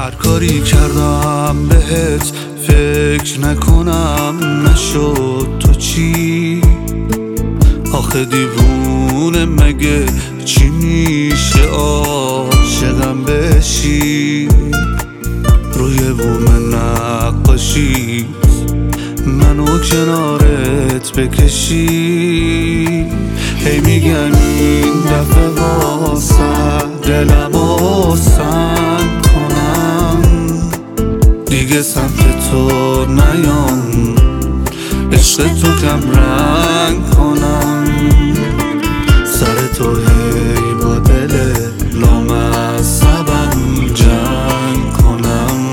هر کاری کردم بهت فکر نکنم نشد تو چی؟ آخه دیوونه مگه چی میشه عاشقم بشی؟ روی بوم نقاشی منو کنارت بکشی. هی میگن این دفعه واسه دلمو سنگ کنم، دیگه سمت تو نیام، عشق تو کم رنگ کنم. سر تو هی با دل لامصبم جنگ کنم.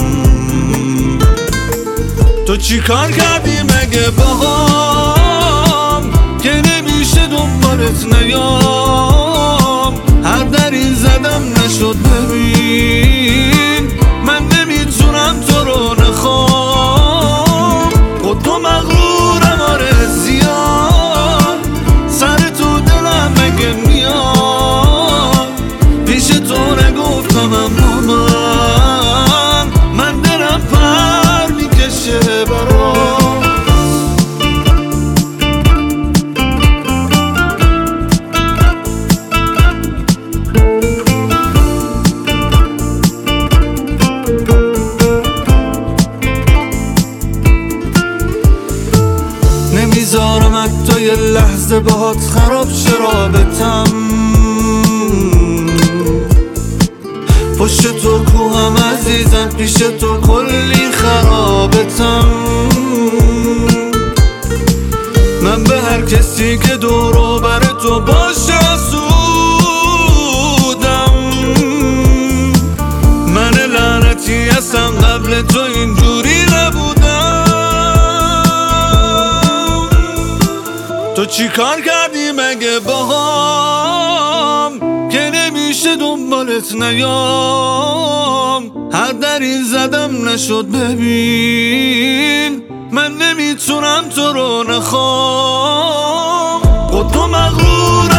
تو چی کار کردی مگه باهام که نمیشه دنبالت نیام؟ هر دری زدم نشد ببین من نمیتونم تو رو نخوام. خود تو مغرورم آره زیاد، سر تو دلم مگه میاد؟ پیش تو نگفتم اما من دلم پر میکشه برات. نمیذارم حتی یه لحظه باهات خراب شه رابطم. پشت تو کوهم عزیزم، پیش تو کلی خرابتم. من به هر کسی که دورو بر تو باشه حسودم. من لعنتی هستم قبل تو اینجوری نبودم. تو چی کار کردی مگه باهام که نمیشه دنبالت نیام؟ هر دری زدم نشد ببین من نمیتونم تو رو نخوام. خود تو مغرور